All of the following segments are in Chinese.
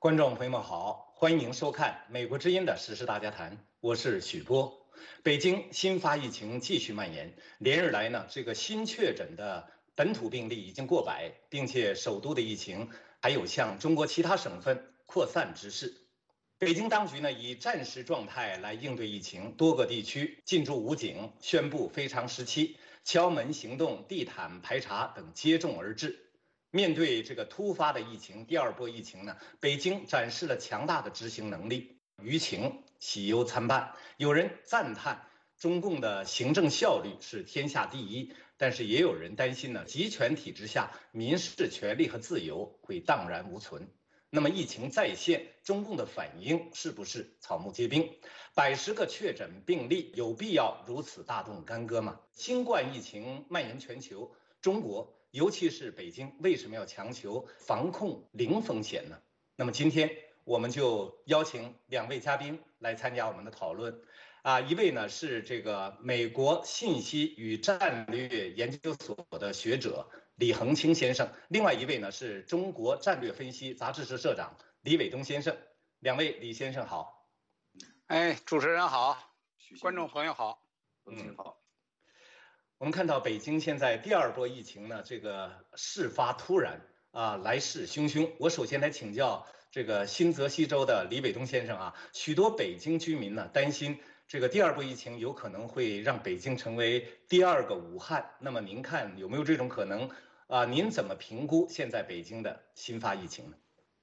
观众朋友们好，欢迎收看美国之音的时事大家谈，我是许波。北京新发疫情继续蔓延，连日来呢，这个新确诊的本土病例已经过百，并且首都的疫情还有向中国其他省份扩散之势。北京当局呢以战时状态来应对疫情，多个地区进驻武警，宣布非常时期，敲门行动、地毯排查等接踵而至。面对这个突发的疫情，第二波疫情呢，北京展示了强大的执行能力，舆情喜忧参半。有人赞叹中共的行政效率是天下第一，但是也有人担心呢，集权体制下民事权利和自由会荡然无存。那么疫情再现，中共的反应是不是草木皆兵？110个确诊病例，有必要如此大动干戈吗？新冠疫情蔓延全球，中国尤其是北京为什么要强求防控零风险呢？那么今天我们就邀请2位嘉宾来参加我们的讨论。一位呢是这个美国信息与战略研究所的学者李恒清先生，另外一位呢是中国战略分析杂志社社长李伟东先生。2位李先生好。 主持人好，观众朋友好。 好。我们看到北京现在第二波疫情呢，这个事发突然来势汹汹。我首先来请教这个新泽西州的李伟东先生许多北京居民呢担心这个第二波疫情有可能会让北京成为第二个武汉。那么您看有没有这种可能您怎么评估现在北京的新发疫情呢？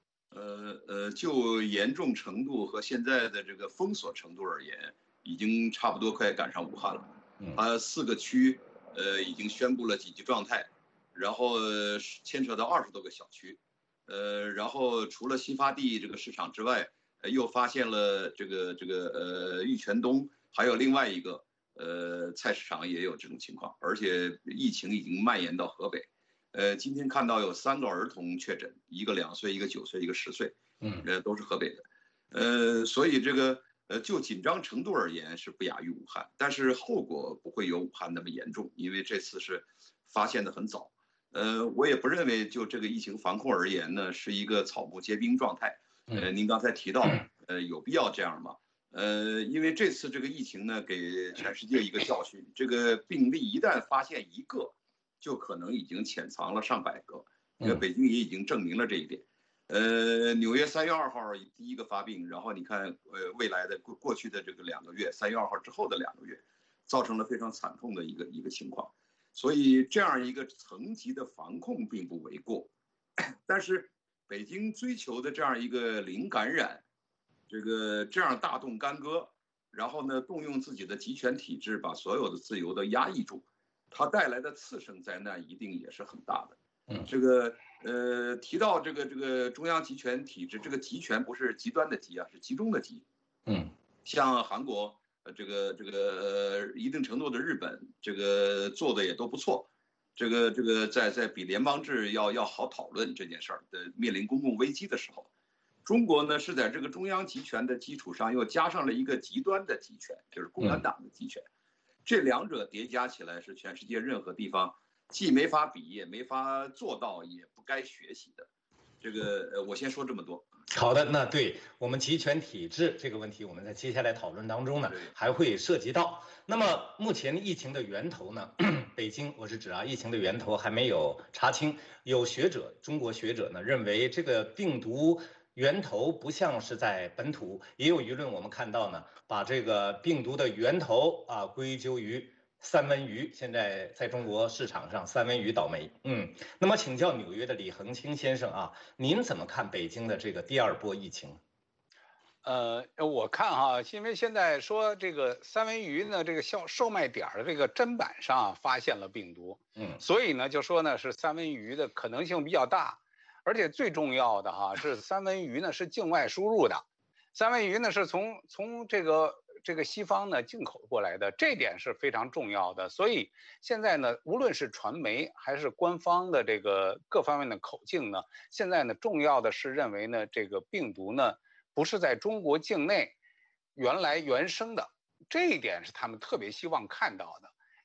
就严重程度和现在的这个封锁程度而言，已经差不多快赶上武汉了。4个区已经宣布了紧急状态，然后牵扯到20多个小区，然后除了新发地这个市场之外，又发现了这个玉泉东，还有另外一个菜市场也有这种情况，而且疫情已经蔓延到河北。今天看到有3个儿童确诊，一个2岁，一个9岁，一个10岁，都是河北的。所以这个就紧张程度而言是不亚于武汉，但是后果不会有武汉那么严重，因为这次是发现的很早。我也不认为就这个疫情防控而言呢是一个草木皆兵状态。您刚才提到有必要这样吗？因为这次这个疫情呢给全世界一个教训，这个病例一旦发现一个，就可能已经潜藏了上百个。北京也已经证明了这一点。纽约3月2号第一个发病，然后你看未来的过去的这个2个月，3月2号之后的2个月，造成了非常惨痛的一个情况。所以这样一个层级的防控并不为过，但是北京追求的这样一个零感染，这样大动干戈，然后呢动用自己的集权体制把所有的自由都压抑住，它带来的次生灾难一定也是很大的。提到这个中央集权体制，这个集权不是极端的集是集中的集。像韩国这个一定程度的日本这个做的也都不错。这个在比联邦制要好讨论这件事儿的面临公共危机的时候，中国呢是在这个中央集权的基础上又加上了一个极端的集权，就是共产党的集权。这2者叠加起来是全世界任何地方既没法比也没法做到也不该学习的。我先说这么多。 好的，那对我们集权体制这个问题，我们在接下来讨论当中呢还会涉及到。那么目前疫情的源头呢，北京我是指疫情的源头还没有查清。有中国学者呢认为这个病毒源头不像是在本土，也有舆论我们看到呢把这个病毒的源头归咎于三文鱼，现在在中国市场上三文鱼倒霉。那么请教纽约的李恒清先生您怎么看北京的这个第二波疫情？ 我看因为现在说这个三文鱼呢，这个售卖点的这个砧板上发现了病毒，所以呢就说呢是三文鱼的可能性比较大，而且最重要的是三文鱼呢是境外输入的，三文鱼呢是从这个西方呢进口过来的，这点是非常重要的。所以现在呢，无论是传媒还是官方的这个各方面的口径呢，现在呢重要的是认为呢这个病毒呢不是在中国境内原生的，这一点是他们特别希望看到的。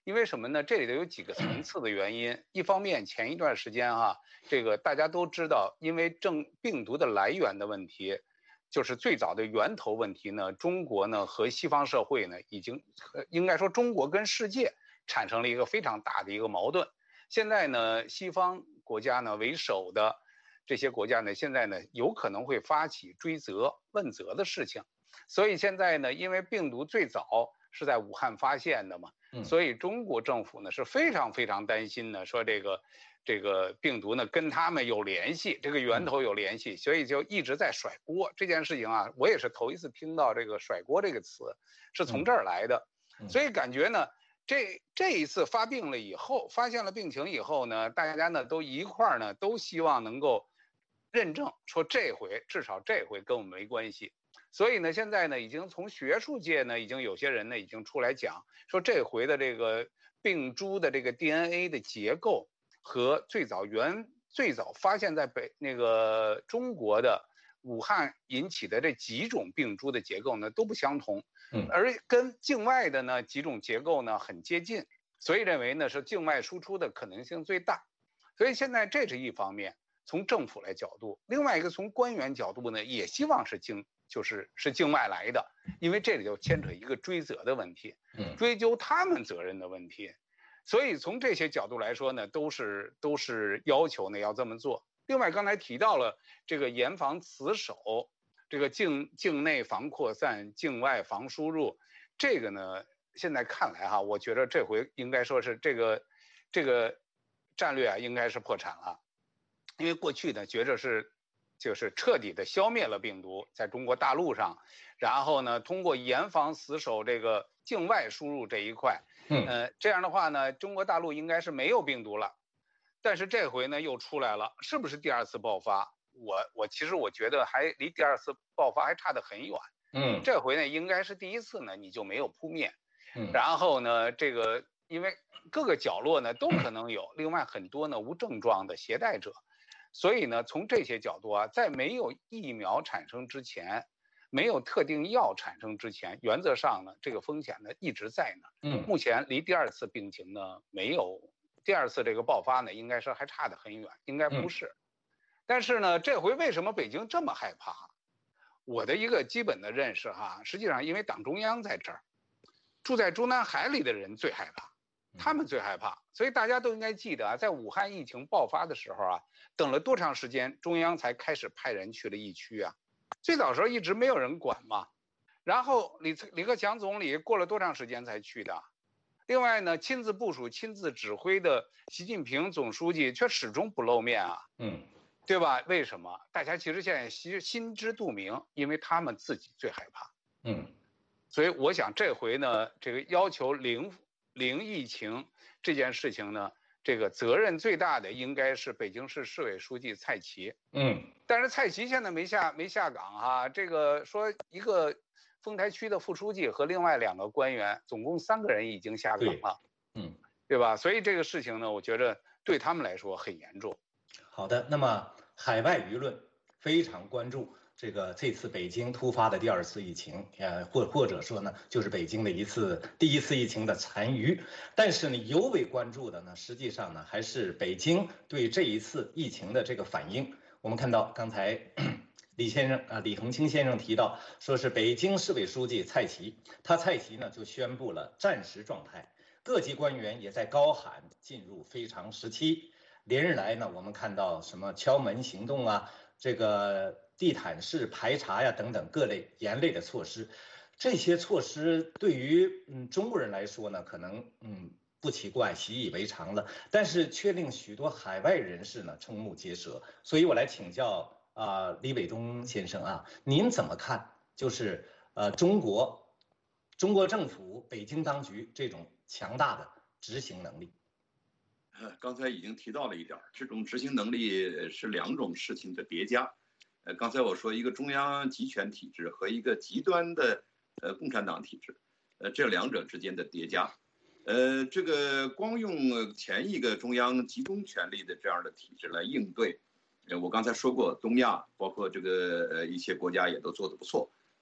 因为什么呢？这里头有几个层次的原因。一方面，前一段时间这个大家都知道，因为病毒的来源的问题，就是最早的源头问题呢，中国呢和西方社会呢已经，应该说中国跟世界产生了一个非常大的一个矛盾。现在呢，西方国家呢为首的这些国家呢，现在呢有可能会发起追责问责的事情。所以现在呢，因为病毒最早是在武汉发现的嘛，所以中国政府呢是非常非常担心呢，说这个病毒呢跟他们有联系，这个源头有联系，所以就一直在甩锅。这件事情我也是头一次听到这个甩锅这个词，是从这儿来的。所以感觉呢，这一次发病了以后，发现了病情以后呢，大家呢都一块儿呢都希望能够认证说至少这回跟我们没关系。所以呢，现在呢，已经从学术界呢，已经有些人呢，已经出来讲说，这回的这个病株的这个 DNA 的结构和最早发现在中国的武汉引起的这几种病株的结构呢，都不相同，而跟境外的呢几种结构呢很接近，所以认为呢是境外输出的可能性最大。所以现在这是一方面，从政府来角度，另外一个从官员角度呢，也希望是境外来的，因为这里就牵扯一个追责的问题，追究他们责任的问题。所以从这些角度来说呢，都是要求呢要这么做。另外刚才提到了这个严防死守，这个境内防扩散，境外防输入，这个呢现在看来我觉得这回应该说是这个战略应该是破产了，因为过去呢觉着就是彻底的消灭了病毒在中国大陆上，然后呢通过严防死守这个境外输入这一块，这样的话呢中国大陆应该是没有病毒了。但是这回呢又出来了，是不是第二次爆发？其实我觉得还离第二次爆发还差得很远。这回呢应该是第一次呢你就没有扑灭，然后呢这个因为各个角落呢都可能有，另外很多呢无症状的携带者。所以呢，从这些角度在没有疫苗产生之前，没有特定药产生之前，原则上呢，这个风险呢一直在那。目前离第二次病情呢没有，第二次这个爆发呢，应该是还差得很远，应该不是。但是呢，这回为什么北京这么害怕？我的一个基本的认识实际上因为党中央在这儿，住在中南海里的人最害怕。他们最害怕，所以大家都应该记得在武汉疫情爆发的时候等了多长时间，中央才开始派人去了疫区最早时候一直没有人管嘛，然后李克强总理过了多长时间才去的？另外呢，亲自部署、亲自指挥的习近平总书记却始终不露面对吧？为什么？大家其实现在心知肚明，因为他们自己最害怕所以我想这回呢，这个要求零疫情这件事情呢，这个责任最大的应该是北京市市委书记蔡奇。但是蔡奇现在没下岗这个说一个丰台区的副书记和另外2个官员，总共3个人已经下岗了。对吧？所以这个事情呢，我觉得对他们来说很严重。 好的，那么海外舆论非常关注这次北京突发的第2次疫情，或者说呢，就是北京的第一次疫情的残余。但是呢，尤为关注的呢，实际上呢，还是北京对这一次疫情的这个反应。我们看到刚才李恒清先生提到，说是北京市委书记蔡奇呢就宣布了战时状态，各级官员也在高喊进入非常时期。连日来呢，我们看到什么敲门行动这个地毯式排查等等各类严厉的措施，这些措施对于中国人来说呢，可能不奇怪，习以为常了，但是却令许多海外人士呢瞠目结舌。所以我来请教李伟东先生您怎么看？就是中国政府、北京当局这种强大的执行能力。 刚才已经提到了一点，这种执行能力是2种事情的叠加。刚才我说一个中央集权体制和一个极端的共产党体制，这2者之间的叠加。这个光用前一个中央集中权力的这样的体制来应对，我刚才说过，东亚包括这个一些国家也都做得不错。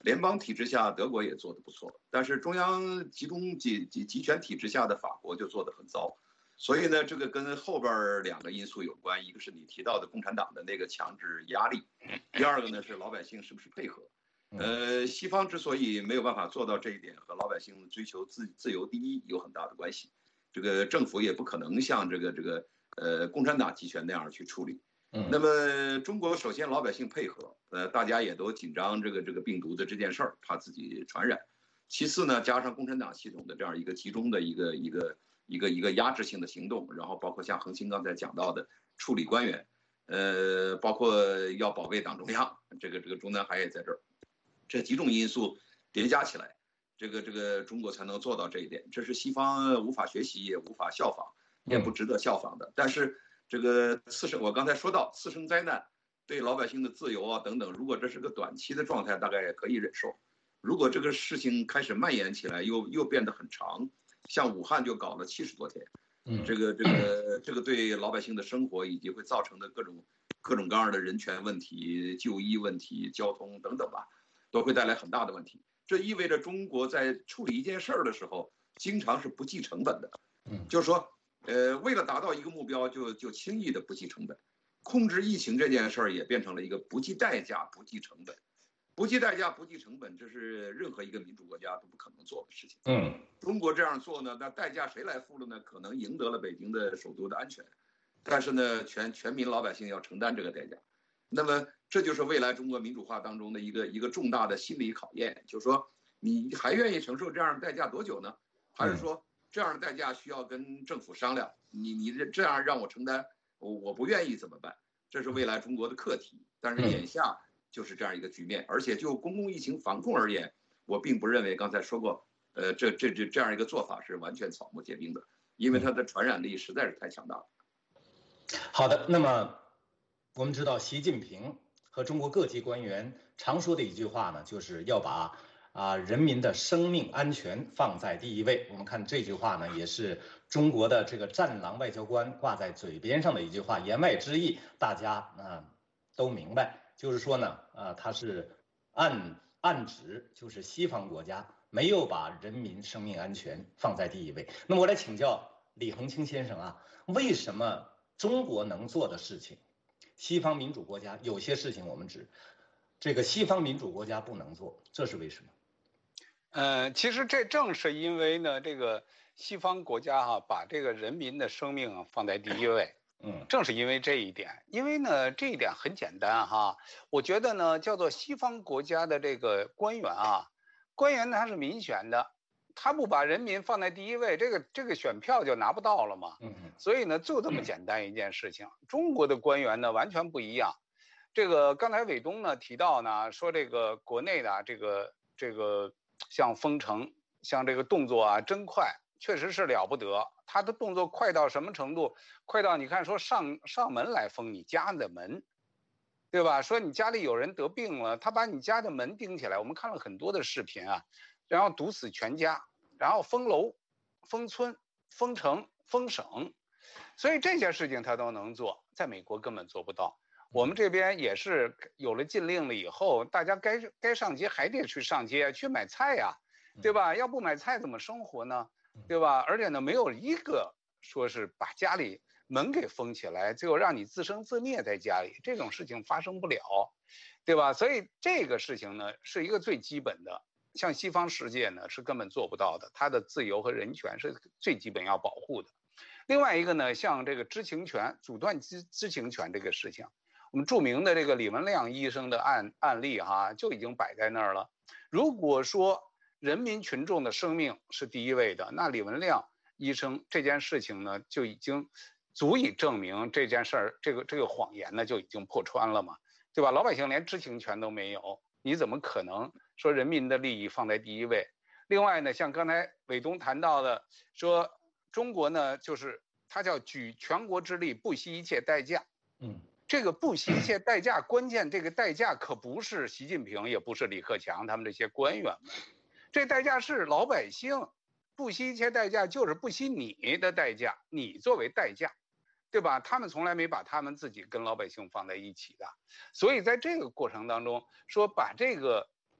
联邦体制下德国也做得不错，但是中央集权体制下的法国就做得很糟。所以呢，这个跟后边2个因素有关，一个是你提到的共产党的那个强制压力，第二个呢是老百姓是不是配合。西方之所以没有办法做到这一点，和老百姓追求自由第一有很大的关系。这个政府也不可能像这个共产党集权那样去处理。那么中国首先老百姓配合，大家也都紧张这个病毒的这件事儿，怕自己传染。其次呢，加上共产党系统的这样一个集中的一个压制性的行动，然后包括像恒星刚才讲到的处理官员，包括要保卫党中央，这个中南海也在这儿，这几种因素叠加起来，这个中国才能做到这一点。这是西方无法学习也无法效仿，也不值得效仿的。但是这个我刚才说到次生灾难对老百姓的自由啊等等，如果这是个短期的状态，大概也可以忍受。如果这个事情开始蔓延起来，又变得很长，像武汉就搞了70多天，这个对老百姓的生活以及会造成的各种各样的人权问题、就医问题、交通等等吧，都会带来很大的问题。这意味着中国在处理一件事儿的时候，经常是不计成本的。就是说，为了达到一个目标，就轻易的不计成本。控制疫情这件事儿也变成了一个不计代价、不计成本。不计代价、不计成本，这是任何一个民主国家都不可能做的事情。中国这样做呢，那代价谁来付了呢？可能赢得了北京的首都的安全，但是呢，全民老百姓要承担这个代价。那么这就是未来中国民主化当中的一个重大的心理考验，就是说你还愿意承受这样的代价多久呢？还是说这样的代价需要跟政府商量？你这样让我承担，我不愿意怎么办？这是未来中国的课题。但是眼下就是这样一个局面，而且就公共疫情防控而言，我并不认为刚才说过，这样一个做法是完全草木皆兵的，因为它的传染力实在是太强大了。 好的，那么我们知道习近平和中国各级官员常说的一句话呢，就是要把人民的生命安全放在第一位。我们看这句话呢，也是中国的这个战狼外交官挂在嘴边上的一句话，言外之意大家都明白。就是说呢，他是暗指就是西方国家没有把人民生命安全放在第一位。那么我来请教李恒清先生啊，为什么中国能做的事情，西方民主国家有些事情我们这个西方民主国家不能做，这是为什么？ 其实这正是因为呢，这个西方国家把这个人民的生命放在第一位。正是因为这一点，因为呢这一点很简单我觉得呢叫做西方国家的这个官员呢他是民选的，他不把人民放在第一位，这个选票就拿不到了嘛。所以呢就这么简单一件事情。中国的官员呢完全不一样。这个刚才伟东呢提到呢说这个国内的这个像封城，像这个动作真快。确实是了不得，他的动作快到什么程度？快到你看说上门来封你家的门，对吧？说你家里有人得病了，他把你家的门钉起来，我们看了很多的视频然后毒死全家，然后封楼、封村、封城、封省，所以这些事情他都能做，在美国根本做不到。我们这边也是有了禁令了以后，大家该上街还得去上街去买菜对吧？要不买菜怎么生活呢？对吧？而且呢，没有一个说是把家里门给封起来，最后让你自生自灭在家里，这种事情发生不了，对吧？所以这个事情呢，是一个最基本的，像西方世界呢是根本做不到的，它的自由和人权是最基本要保护的。另外一个呢，像这个知情权、阻断知情权这个事情，我们著名的这个李文亮医生的案例就已经摆在那儿了。如果说人民群众的生命是第一位的，那李文亮医生这件事情呢，就已经足以证明这件事儿，这个谎言呢就已经破穿了嘛，对吧？老百姓连知情权都没有，你怎么可能说人民的利益放在第一位？另外呢，像刚才伟东谈到的，说中国呢，就是他叫举全国之力，不惜一切代价。这个不惜一切代价，关键这个代价可不是习近平，也不是李克强他们这些官员们。这代价是老百姓，不惜一切代价就是不惜你的代价，你作为代价，对吧？他们从来没把他们自己跟老百姓放在一起的，所以在这个过程当中，说把这个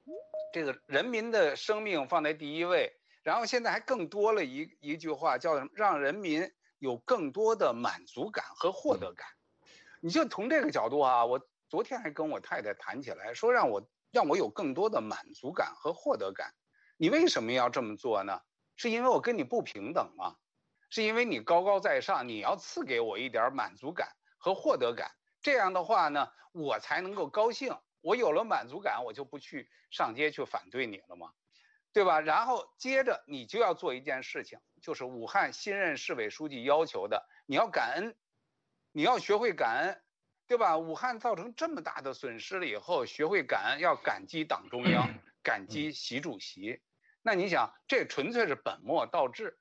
这个人民的生命放在第一位，然后现在还更多了一句话叫让人民有更多的满足感和获得感。你就从这个角度啊，我昨天还跟我太太谈起来，说让我有更多的满足感和获得感。你为什么要这么做呢？是因为我跟你不平等吗？是因为你高高在上，你要赐给我一点满足感和获得感，这样的话呢，我才能够高兴。我有了满足感，我就不去上街去反对你了吗？对吧？然后接着你就要做一件事情，就是武汉新任市委书记要求的，你要感恩，你要学会感恩，对吧？武汉造成这么大的损失了以后，学会感恩，要感激党中央，感激习主席。那你想，这纯粹是本末倒置。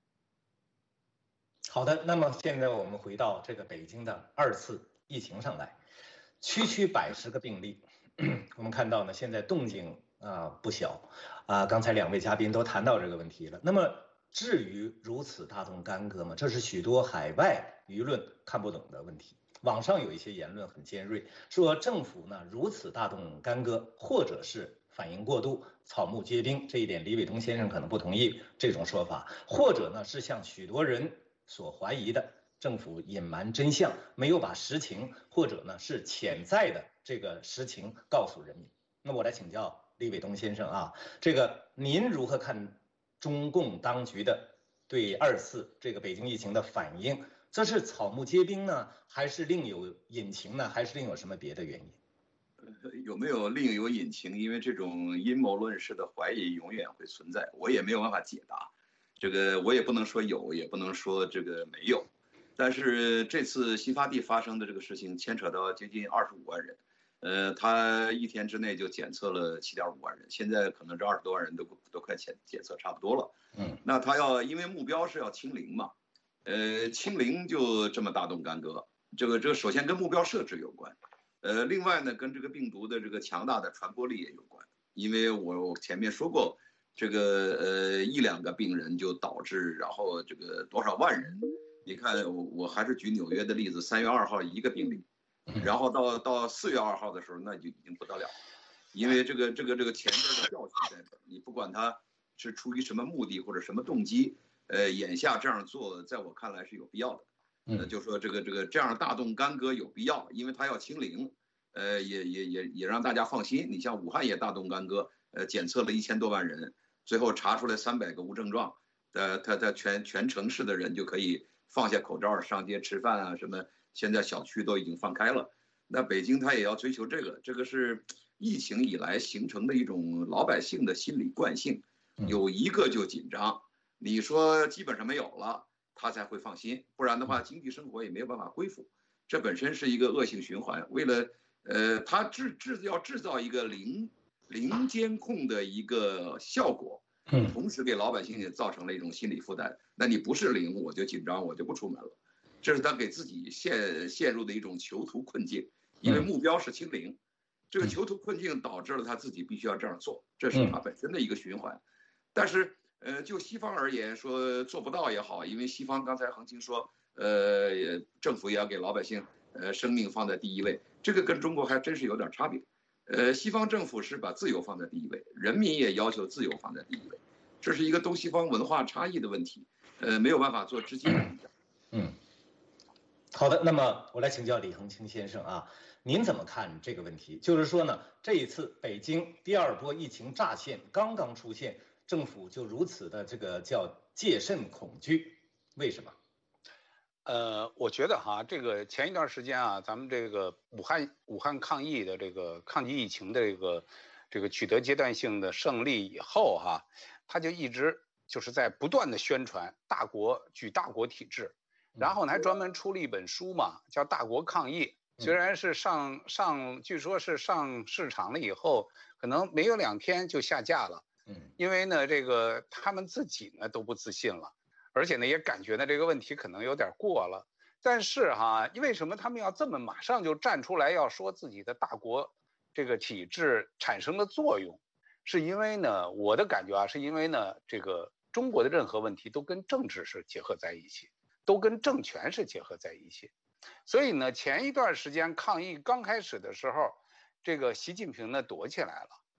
好的，那么现在我们回到这个北京的2次疫情上来，区区110个病例，我们看到呢，现在动静不小刚才2位嘉宾都谈到这个问题了。那么至于如此大动干戈吗？这是许多海外舆论看不懂的问题。网上有一些言论很尖锐，说政府呢如此大动干戈，或者是反应过度、草木皆兵。这一点李伟东先生可能不同意这种说法，或者呢是像许多人所怀疑的，政府隐瞒真相，没有把实情或者呢是潜在的这个实情告诉人民。那我来请教李伟东先生啊，这个您如何看中共当局的对2次这个北京疫情的反应？这是草木皆兵呢，还是另有隐情呢？还是另有什么别的原因？ 有没有另有隐情？因为这种阴谋论式的怀疑永远会存在，我也没有办法解答。这个我也不能说有，也不能说这个没有。但是这次新发地发生的这个事情牵扯到接近25万人，他1天之内就检测了7.5万人，现在可能这20多万人都快检测差不多了。那他因为目标是要清零嘛，清零就这么大动干戈，这个首先跟目标设置有关，另外呢跟这个病毒的这个强大的传播力也有关，因为我前面说过，这个1、2个病人就导致然后这个多少万人，你看我还是举纽约的例子，3月2号1个病例，然后到4月2号的时候那就已经不得了，因为这个前边的教训在这，你不管他是出于什么目的或者什么动机。眼下这样做，在我看来是有必要的。就说这个这样大动干戈有必要，因为他要清零，也让大家放心。你像武汉也大动干戈，检测了1000多万人，最后查出来300个无症状，他全城市的人就可以放下口罩上街吃饭啊什么。现在小区都已经放开了，那北京他也要追求这个是疫情以来形成的一种老百姓的心理惯性，有一个就紧张。你说基本上没有了，他才会放心，不然的话，经济生活也没有办法恢复，这本身是一个恶性循环。为了，他要制造一个零监控的一个效果，同时给老百姓也造成了一种心理负担。那你不是零，我就紧张，我就不出门了，这是他给自己陷入的一种囚徒困境，因为目标是清零，这个囚徒困境导致了他自己必须要这样做，这是他本身的一个循环，但是。就西方而言，说做不到也好，因为西方刚才恒清说，政府也要给老百姓，生命放在第一位，这个跟中国还真是有点差别。西方政府是把自由放在第一位，人民也要求自由放在第一位，这是一个东西方文化差异的问题，没有办法做直接的比较。 好的，那么我来请教李恒清先生啊，您怎么看这个问题？就是说呢，这一次北京第2波疫情乍现，刚刚出现。政府就如此的这个叫戒慎恐惧，为什么？ 我觉得哈，这个前一段时间啊，咱们这个武汉抗疫的这个抗击疫情的这个取得阶段性的胜利以后哈，他就一直就是在不断的宣传举大国体制，然后呢还专门出了一本书嘛，叫《大国抗疫》。虽然是据说是上市场了以后，可能没有2天就下架了。因为呢，这个他们自己呢都不自信了，而且呢也感觉呢这个问题可能有点过了。但是哈，为什么他们要这么马上就站出来要说自己的大国这个体制产生了作用？是因为呢，我的感觉啊，是因为呢，这个中国的任何问题都跟政治是结合在一起，都跟政权是结合在一起。所以呢，前一段时间抗疫刚开始的时候，这个习近平呢躲起来了。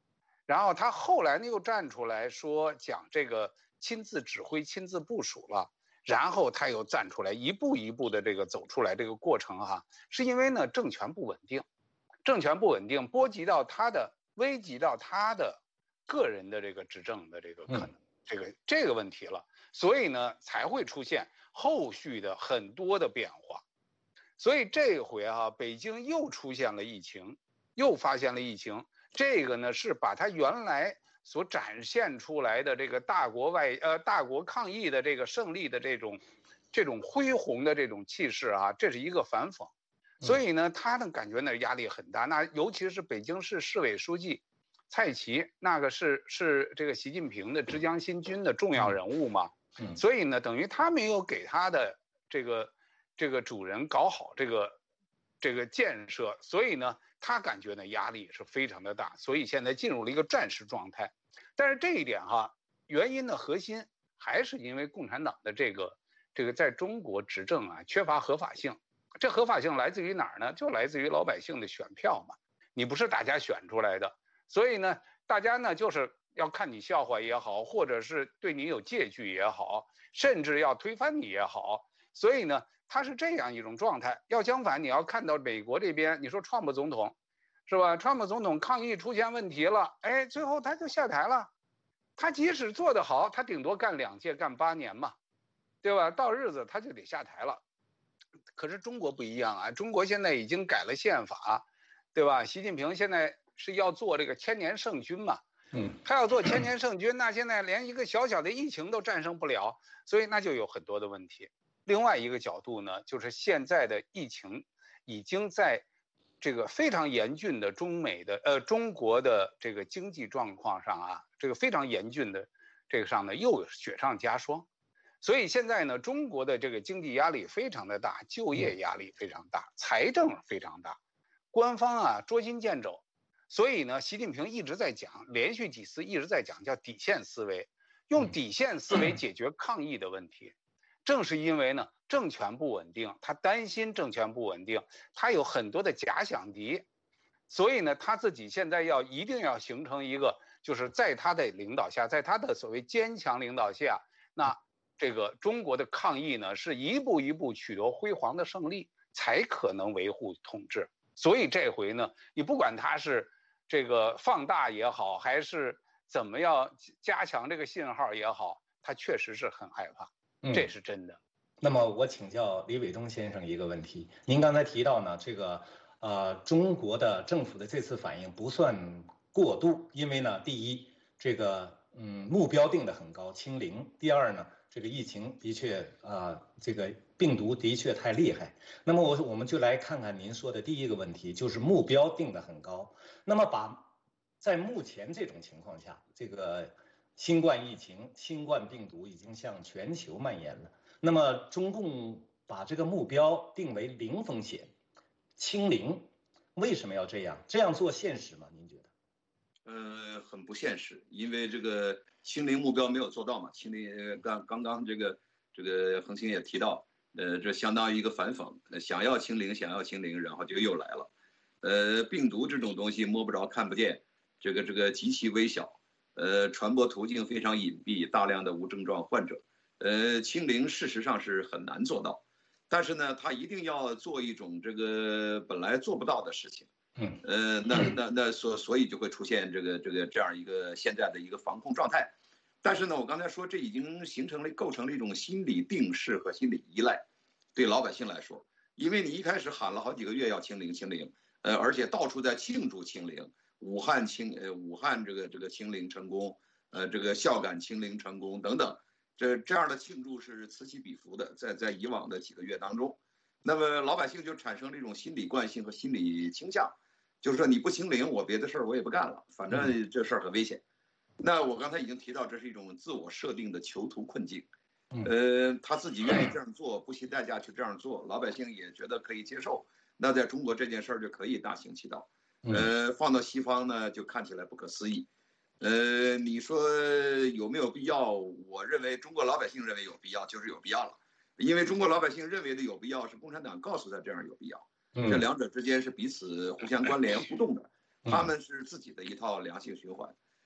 然后他后来呢又站出来说讲这个亲自指挥、亲自部署了，然后他又站出来一步一步的这个走出来这个过程哈，是因为呢政权不稳定，政权不稳定波及到他的、危及到他的个人的这个执政的这个可能这个问题了，所以呢才会出现后续的很多的变化。所以这回啊，北京又出现了疫情，又发现了疫情。这个呢是把它原来所展现出来的这个大国抗疫的这个胜利的这种恢宏的这种气势啊，这是一个反讽。所以呢，他呢感觉呢压力很大。那尤其是北京市市委书记蔡奇，那个是这个习近平的之江新军的重要人物嘛。所以呢，等于他没有给他的这个主人搞好这个建设，所以呢，他感觉呢压力是非常的大，所以现在进入了一个战时状态。但是这一点哈，原因的核心还是因为共产党的这个在中国执政啊缺乏合法性。这合法性来自于哪儿呢？就来自于老百姓的选票嘛，你不是大家选出来的，所以呢，大家呢就是要看你笑话也好，或者是对你有戒惧也好，甚至要推翻你也好，所以呢，它是这样一种状态。要相反，你要看到美国这边，你说川普总统，是吧？川普总统抗疫出现问题了，哎，最后他就下台了。他即使做得好，他顶多干2届，干8年嘛，对吧？到日子他就得下台了。可是中国不一样啊，中国现在已经改了宪法，对吧？习近平现在是要做这个千年圣军嘛，他要做千年圣军，那现在连一个小小的疫情都战胜不了，所以那就有很多的问题。另外一个角度呢，就是现在的疫情已经在这个非常严峻的中国的这个经济状况上啊，这个非常严峻的这个上呢又雪上加霜。所以现在呢，中国的这个经济压力非常的大，就业压力非常大，财政非常大，官方啊捉襟见肘。所以呢，习近平一直在讲，连续几次一直在讲叫底线思维，用底线思维解决抗疫的问题。正是因为呢政权不稳定，他担心政权不稳定，他有很多的假想敌，所以呢他自己现在一定要形成一个，就是在他的领导下，在他的所谓坚强领导下，那这个中国的抗疫呢是一步一步取得辉煌的胜利，才可能维护统治。所以这回呢，你不管他是这个放大也好，还是怎么样加强这个信号也好，他确实是很害怕，这是真的。 那么我请教李伟东先生一个问题，您刚才提到呢，这个中国的政府的这次反应不算过度，因为呢，第一，这个目标定得很高，清零；第二呢，这个疫情的确这个病毒的确太厉害。那么我们就来看看您说的第一个问题，就是目标定得很高。那么在目前这种情况下，这个新冠疫情、新冠病毒已经向全球蔓延了。那么中共把这个目标定为0风险、清零，为什么要这样？这样做现实吗？您觉得？ 很不现实，因为这个清零目标没有做到嘛。清零刚刚这个恒星也提到，这相当于一个反讽，想要清零，然后就又来了。病毒这种东西摸不着看不见，这个极其微小，传播途径非常隐蔽，大量的无症状患者。清零事实上是很难做到，但是呢，他一定要做一种这个本来做不到的事情。所以就会出现这样一个现在的一个防控状态。但是呢，我刚才说这已经构成了一种心理定势和心理依赖，对老百姓来说，因为你一开始喊了好几个月要清零，而且到处在庆祝清零，武汉这个清零成功，这个孝感清零成功等等。这样的庆祝是此起彼伏的，在以往的几个月当中，那么老百姓就产生了一种心理惯性和心理倾向，就是说你不清零，我别的事儿我也不干了，反正这事儿很危险。那我刚才已经提到，这是一种自我设定的囚徒困境。他自己愿意这样做，不惜代价去这样做，老百姓也觉得可以接受。那在中国这件事儿就可以大行其道。放到西方呢，就看起来不可思议。你说有没有必要？我认为中国老百姓认为有必要，就是有必要了，因为中国老百姓认为的有必要是共产党告诉他这样有必要，这两者之间是彼此互相关联互动的，他们是自己的一套良性循环。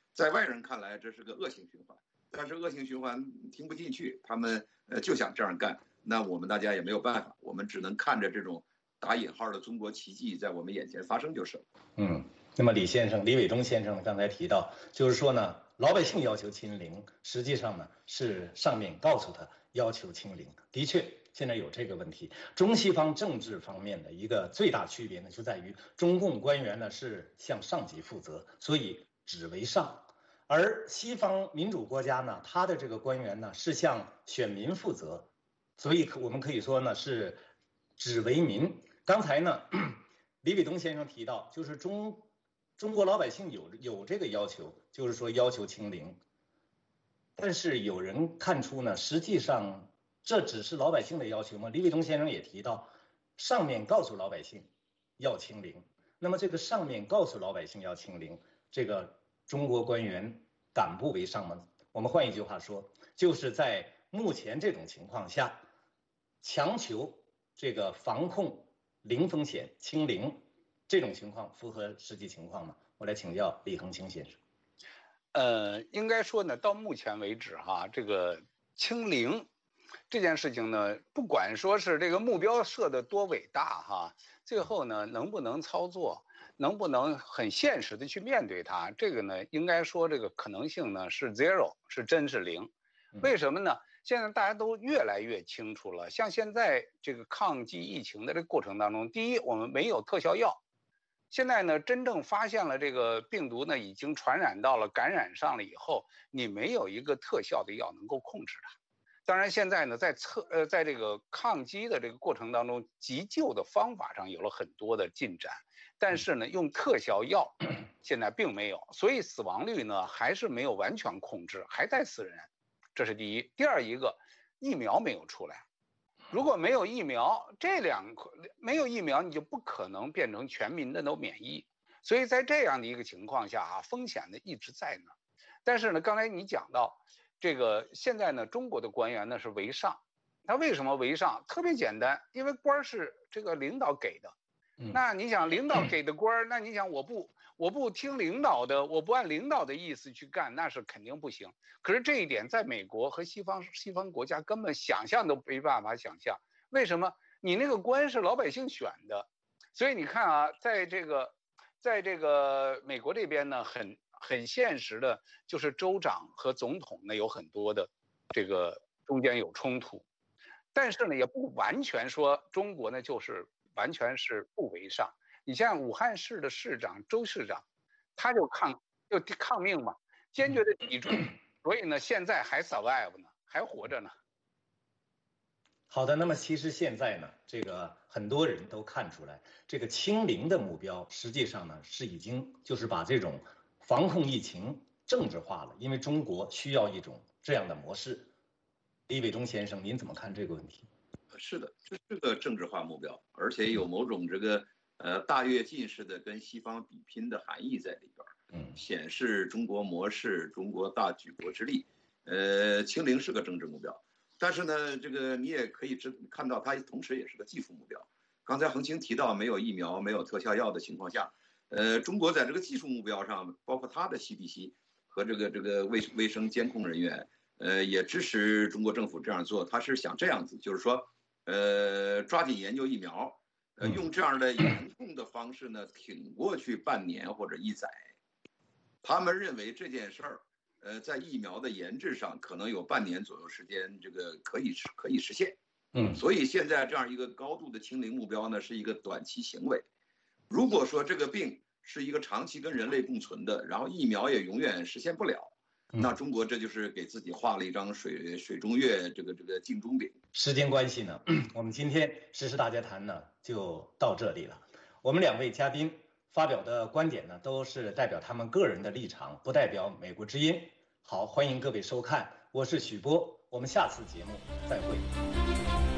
在外人看来这是个恶性循环，但是恶性循环听不进去，他们就想这样干，那我们大家也没有办法，我们只能看着这种打引号的中国奇迹在我们眼前发生就是了。 那么李伟忠先生刚才提到，就是说呢，老百姓要求清零，实际上呢是上面告诉他要求清零。的确，现在有这个问题。中西方政治方面的一个最大区别呢，就在于中共官员呢是向上级负责，所以只为上；而西方民主国家呢，他的这个官员呢是向选民负责，所以我们可以说呢是只为民。刚才呢，李伟东先生提到，就是中国老百姓有这个要求，就是说要求清零，但是有人看出呢，实际上这只是老百姓的要求吗？李伟东先生也提到，上面告诉老百姓要清零，那么这个上面告诉老百姓要清零，这个中国官员敢不为上吗？我们换一句话说，就是在目前这种情况下，强求这个防控零风险清零。这种情况符合实际情况吗？我来请教李恒清先生。 应该说呢，到目前为止哈，这个清零这件事情呢，不管说是这个目标设得多伟大哈，最后呢能不能操作，能不能很现实的去面对它，这个呢应该说这个可能性呢是 zero， 是真是零。为什么呢？现在大家都越来越清楚了，像现在这个抗击疫情的这个过程当中，第一，我们没有特效药。现在呢，真正发现了这个病毒呢，已经传染到了、感染上了以后，你没有一个特效的药能够控制它。当然，现在呢，在这个抗击的这个过程当中，急救的方法上有了很多的进展，但是呢，用特效药现在并没有，所以死亡率呢还是没有完全控制，还在死人。这是第一。第二一个，疫苗没有出来。如果没有疫苗，没有疫苗，你就不可能变成全民的都免疫。所以在这样的一个情况下啊，风险呢一直在那。但是呢，刚才你讲到这个，现在呢，中国的官员呢是为上。他为什么为上？特别简单，因为官是这个领导给的。那你想领导给的官，那你想我不听领导的，我不按领导的意思去干，那是肯定不行。可是这一点在美国和西方国家根本想象都没办法想象。为什么？你那个官是老百姓选的，所以你看啊，在这个美国这边呢，很现实的，就是州长和总统呢有很多的这个中间有冲突，但是呢也不完全说中国呢就是完全是不为上。你像武汉市的市长周市长，他就抗命嘛，坚决的抵住，所以呢现在还 survive 呢，还活着呢。 好的，那么其实现在呢，这个很多人都看出来，这个清零的目标实际上呢是已经就是把这种防控疫情政治化了，因为中国需要一种这样的模式。李伟忠先生，您怎么看这个问题？ 是的，这是个政治化目标，而且有某种这个大跃进式的跟西方比拼的含义在里边，显示中国模式、中国大举国之力。清零是个政治目标，但是呢，这个你也可以看到，它同时也是个技术目标。刚才恒清提到，没有疫苗、没有特效药的情况下，中国在这个技术目标上，包括它的 CDC 和这个卫生监控人员，也支持中国政府这样做。他是想这样子，就是说，抓紧研究疫苗，用这样的严控的方式呢，挺过去半年或者1载。他们认为这件事儿，在疫苗的研制上可能有半年左右时间，这个可以实现。所以现在这样一个高度的清零目标呢，是一个短期行为。如果说这个病是一个长期跟人类共存的，然后疫苗也永远实现不了，那中国这就是给自己画了一张水中月这个镜中饼。 时间关系呢，我们今天时事大家谈呢就到这里了。我们2位嘉宾发表的观点呢，都是代表他们个人的立场，不代表美国之音。好，欢迎各位收看，我是许波，我们下次节目再会。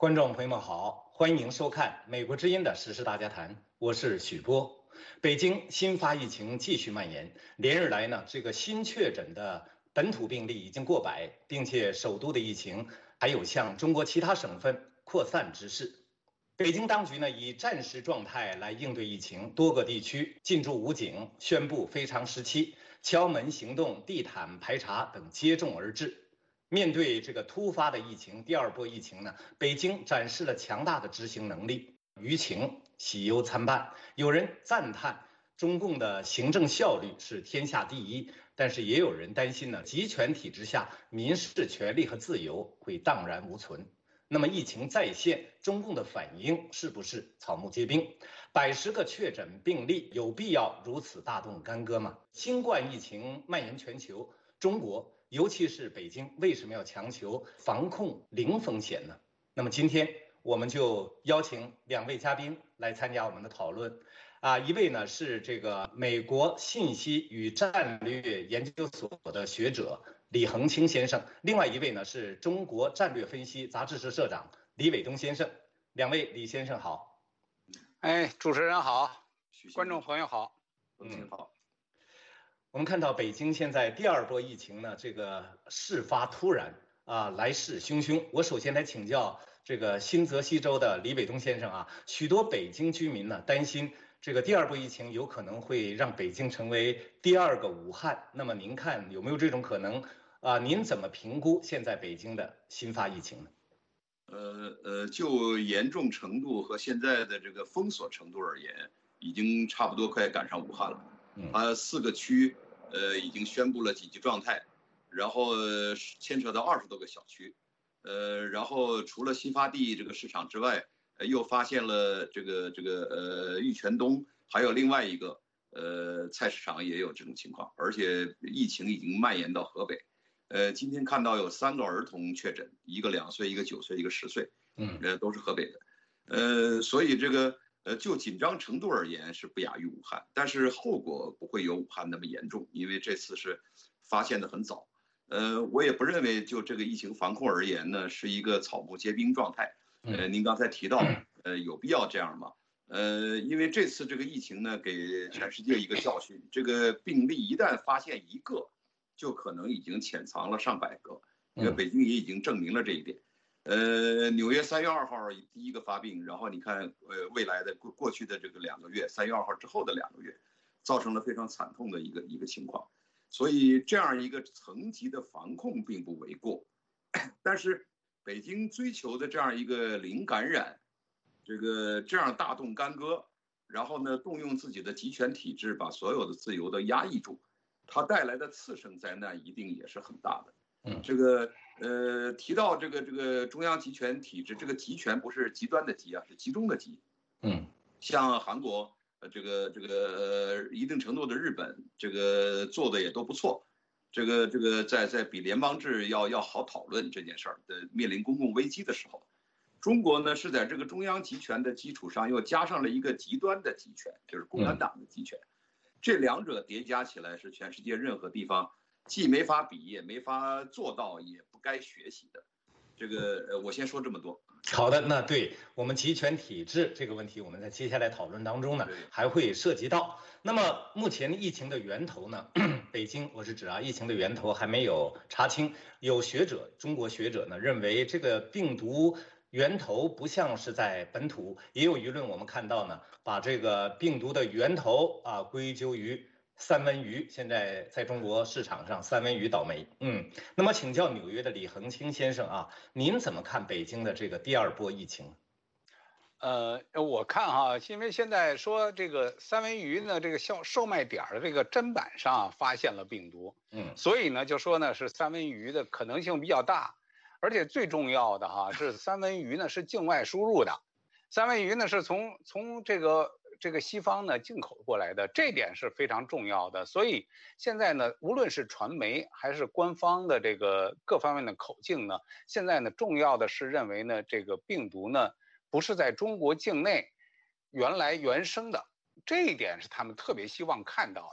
观众朋友们好，欢迎收看《美国之音》的时事大家谈，我是许波。北京新发疫情继续蔓延，连日来呢，这个新确诊的本土病例已经过百，并且首都的疫情还有向中国其他省份扩散之势。北京当局呢以战时状态来应对疫情，多个地区进驻武警，宣布非常时期，敲门行动、地毯排查等接踵而至。面对这个突发的疫情，第二波疫情呢，北京展示了强大的执行能力，舆情喜忧参半。有人赞叹中共的行政效率是天下第一，但是也有人担心呢，集权体制下民事权利和自由会荡然无存。那么疫情再现，中共的反应是不是草木皆兵？110个确诊病例有必要如此大动干戈吗？新冠疫情蔓延全球，中国尤其是北京为什么要强求防控零风险呢？那么今天我们就邀请2位嘉宾来参加我们的讨论。一位呢是这个美国信息与战略研究所的学者李恒清先生，另外一位呢是中国战略分析杂志社社长李伟东先生。2位李先生好。 主持人好，观众朋友好。 好。 我们看到北京现在第二波疫情呢，这个事发突然来势汹汹。我首先来请教这个新泽西州的李伟东先生许多北京居民呢担心这个第二波疫情有可能会让北京成为第二个武汉。那么您看有没有这种可能？您怎么评估现在北京的新发疫情呢？ 就严重程度和现在的这个封锁程度而言，已经差不多快赶上武汉了。4个区已经宣布了紧急状态，然后牵扯到20多个小区，然后除了新发地这个市场之外，又发现了这个玉泉东，还有另外一个菜市场也有这种情况，而且疫情已经蔓延到河北。今天看到有3个儿童确诊，一个2岁，一个9岁，一个10岁，都是河北的。所以这个就紧张程度而言是不亚于武汉，但是后果不会有武汉那么严重，因为这次是发现的很早。我也不认为就这个疫情防控而言呢是一个草木皆兵状态。您刚才提到有必要这样吗？因为这次这个疫情呢给全世界一个教训，这个病例一旦发现1个，就可能已经潜藏了上百个，因为北京也已经证明了这一点。纽约3月2号第一个发病，然后你看未来的过去的这个2个月，3月2号之后的2个月，造成了非常惨痛的一个情况。所以这样一个层级的防控并不为过，但是北京追求的这样一个零感染，这样大动干戈，然后呢动用自己的集权体制把所有的自由都压抑住，它带来的次生灾难一定也是很大的。提到这个中央集权体制，这个集权不是极端的极是集中的集。像韩国，一定程度的日本，做的也都不错。在比联邦制要好讨论这件事儿的面临公共危机的时候，中国呢是在这个中央集权的基础上又加上了一个极端的集权，就是共产党的集权。这2者叠加起来是全世界任何地方既没法比也没法做到也不该学习的。我先说这么多。 好的，那对我们集权体制这个问题，我们在接下来讨论当中呢还会涉及到。那么目前疫情的源头呢，北京我是指疫情的源头还没有查清。有中国学者呢认为这个病毒源头不像是在本土，也有舆论我们看到呢把这个病毒的源头归咎于三文鱼，现在在中国市场上三文鱼倒霉。那么请教纽约的李恒清先生您怎么看北京的这个第二波疫情？ 我看因为现在说这个三文鱼呢，这个售卖点的这个砧板上发现了病毒，所以呢就说呢是三文鱼的可能性比较大，而且最重要的是三文鱼呢是境外输入的，三文鱼呢是从这个西方呢进口过来的，这点是非常重要的。所以现在呢，无论是传媒还是官方的这个各方面的口径呢，现在呢重要的是认为呢这个病毒呢不是在中国境内原生的，这一点是他们特别希望看到的。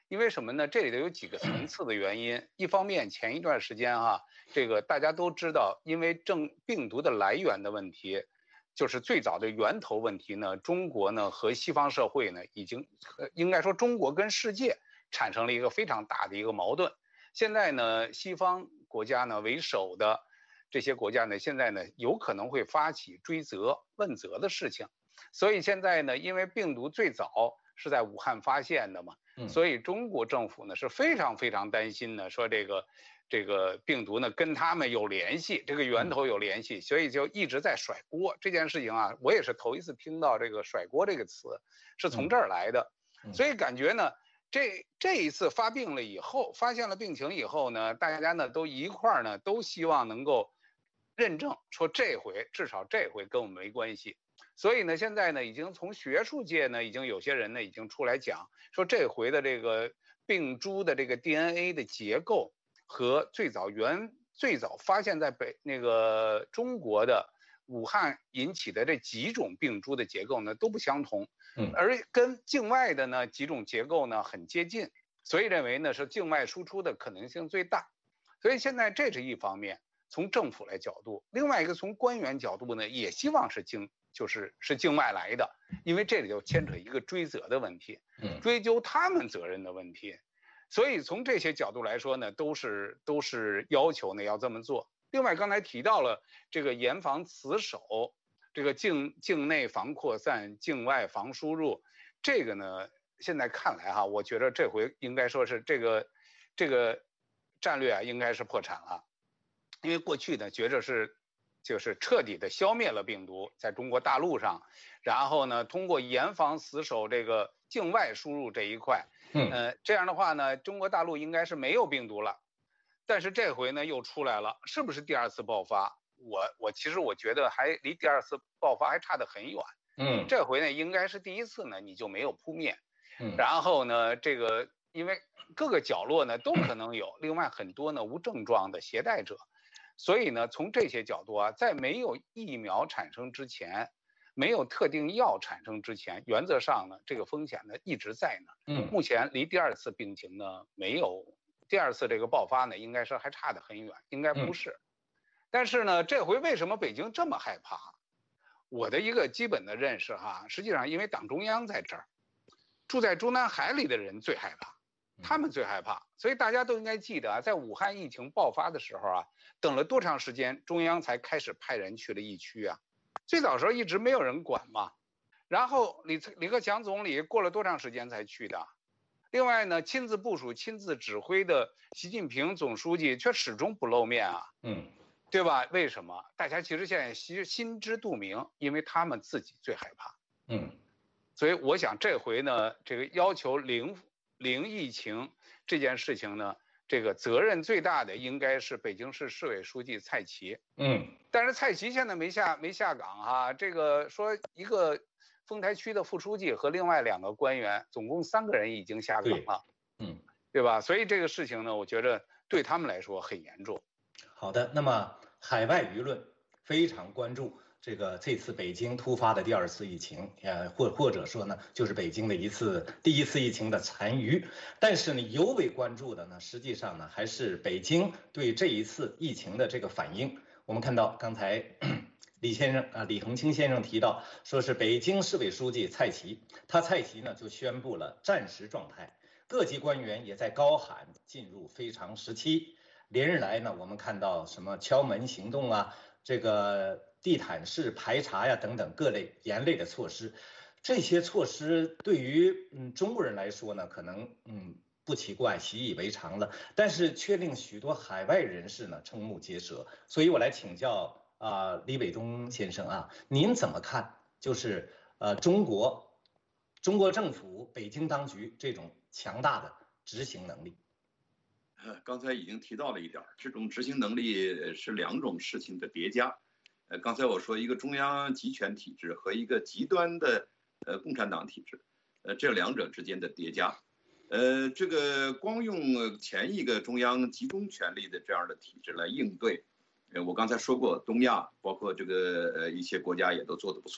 因为什么呢？这里头有几个层次的原因。一方面，前一段时间这个大家都知道，因为病毒的来源的问题，就是最早的源头问题呢，中国呢和西方社会呢已经，应该说中国跟世界产生了一个非常大的一个矛盾。现在呢，西方国家呢为首的这些国家呢，现在呢有可能会发起追责问责的事情。所以现在呢，因为病毒最早是在武汉发现的嘛，所以中国政府呢是非常非常担心呢，说这个病毒呢跟他们有联系，这个源头有联系，所以就一直在甩锅。这件事情我也是头一次听到这个甩锅这个词，是从这儿来的。所以感觉呢，这一次发病了以后，发现了病情以后呢，大家呢都一块儿呢都希望能够认证说至少这回跟我们没关系。所以呢，现在呢，已经从学术界呢，已经有些人呢，已经出来讲说，这回的这个病株的这个 DNA 的结构和最早发现在中国的武汉引起的这几种病株的结构呢都不相同，而跟境外的呢几种结构呢很接近，所以认为呢是境外输出的可能性最大。所以现在这是一方面，从政府来角度，另外一个从官员角度呢，也希望是境外来的，因为这里就牵扯一个追责的问题，追究他们责任的问题。所以从这些角度来说呢，都是要求呢要这么做。另外刚才提到了这个严防死守，这个境内防扩散，境外防输入，这个呢现在看来我觉得这回应该说是这个战略应该是破产了，因为过去呢觉着就是彻底的消灭了病毒在中国大陆上，然后呢通过严防死守这个境外输入这一块，这样的话呢中国大陆应该是没有病毒了。但是这回呢又出来了，是不是第二次爆发？其实我觉得还离第二次爆发还差得很远。这回呢应该是第一次呢你就没有扑灭，然后呢这个因为各个角落呢都可能有，另外很多呢无症状的携带者。所以呢，从这些角度在没有疫苗产生之前，没有特定药产生之前，原则上呢，这个风险呢一直在呢。目前离第二次病情呢没有，第二次这个爆发呢，应该是还差得很远，应该不是。但是呢，这回为什么北京这么害怕？我的一个基本的认识实际上因为党中央在这儿，住在中南海里的人最害怕。他们最害怕，所以大家都应该记得在武汉疫情爆发的时候等了多长时间，中央才开始派人去了疫区最早时候一直没有人管嘛，然后李克强总理过了多长时间才去的？另外呢，亲自部署、亲自指挥的习近平总书记却始终不露面对吧？为什么？大家其实现在心知肚明，因为他们自己最害怕所以我想这回呢，这个要求零疫情这件事情呢，这个责任最大的应该是北京市市委书记蔡奇。但是蔡奇现在没下岗这个说一个丰台区的副书记和另外2个官员，总共3个人已经下岗了。对吧？所以这个事情呢，我觉得对他们来说很严重。 好的，那么海外舆论非常关注这次北京突发的第2次疫情，或者说呢，就是北京的第一次疫情的残余。但是呢，尤为关注的呢，实际上呢，还是北京对这一次疫情的这个反应。我们看到刚才李恒清先生提到，说是北京市委书记蔡奇呢就宣布了战时状态，各级官员也在高喊进入非常时期。连日来呢，我们看到什么敲门行动这个地毯式排查等等各类严厉的措施，这些措施对于中国人来说呢，可能不奇怪，习以为常了，但是却令许多海外人士呢瞠目结舌。所以我来请教李伟东先生您怎么看？就是中国政府、北京当局这种强大的执行能力。 刚才已经提到了一点，这种执行能力是2种事情的叠加。刚才我说一个中央集权体制和一个极端的共产党体制，这2者之间的叠加。这个光用前一个中央集中权力的这样的体制来应对，我刚才说过，东亚包括这个一些国家也都做得不错。